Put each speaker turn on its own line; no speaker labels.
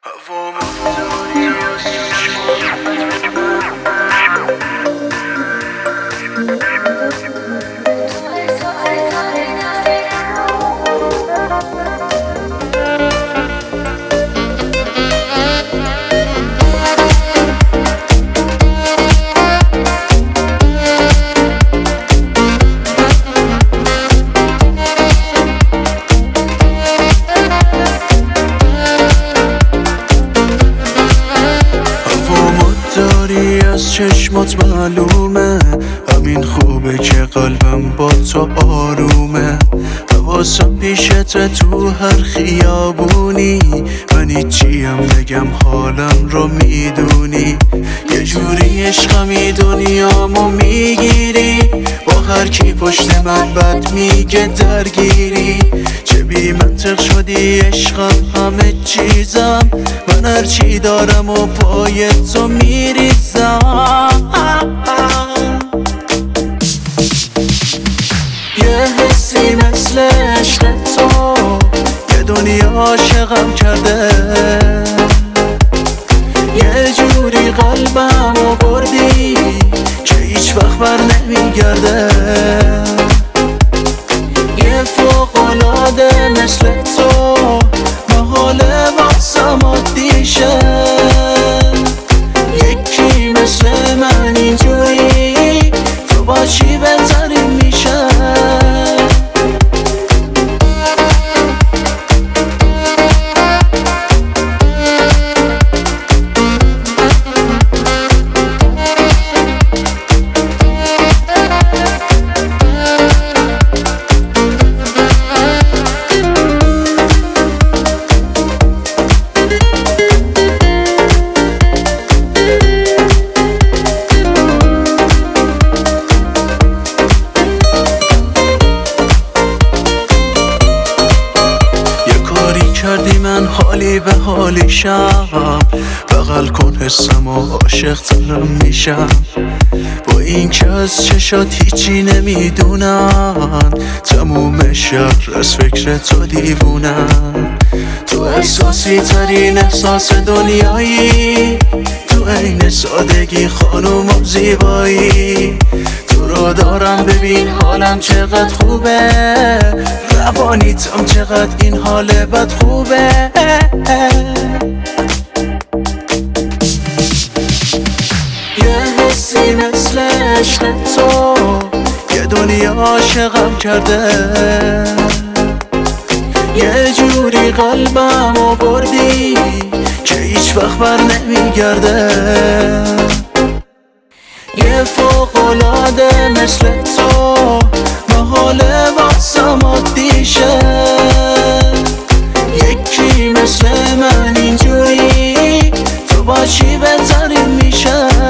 داری از چشمات معلومه، همین خوبه که قلبم با تو آرومه. حواسم پیشته تو هر خیابونی، من هیچیم نگم حالم رو میدونی. یه جوری عشقمی دنیامو میگیری، با هر کی پشت من بد میگه درگیری. چه بی منطق شدی عشقم همه چیزم، من هر چی دارم و پای تو میریزم. یه حسی مثل عشق تو یه دنیا عاشقم کرده، یه جوری قلبم رو بردی که هیچ وقت بر نمیگرده. یه فوق‌العاده مثل تو محاله واسم عادی شه، یکی مثل من اینجوری تو باشی بهترین میشه. کردی من حالی به حالیشم، بغل کن حسم و عاشق ترم میشم. با این که از چشات هیچی نمیدونن، تموم شهر از فکر تو دیوونن. تو احساسی ترین احساس دنیایی، تو عین سادگی خانوم و زیبایی. تو رو دارم ببین حالم چقدر خوبه، روانیتم چقدر این حال بد خوبه. یه حسی مثل عشق تو یه دنیا عاشقم کرده، یه جوری قلبم رو بردی که هیچ وقت بر نمیگرده. یه فوق‌العاده مثل تو محاله واسم عادی شه، یکی مثل من اینجوری تو باشی بهترین میشه.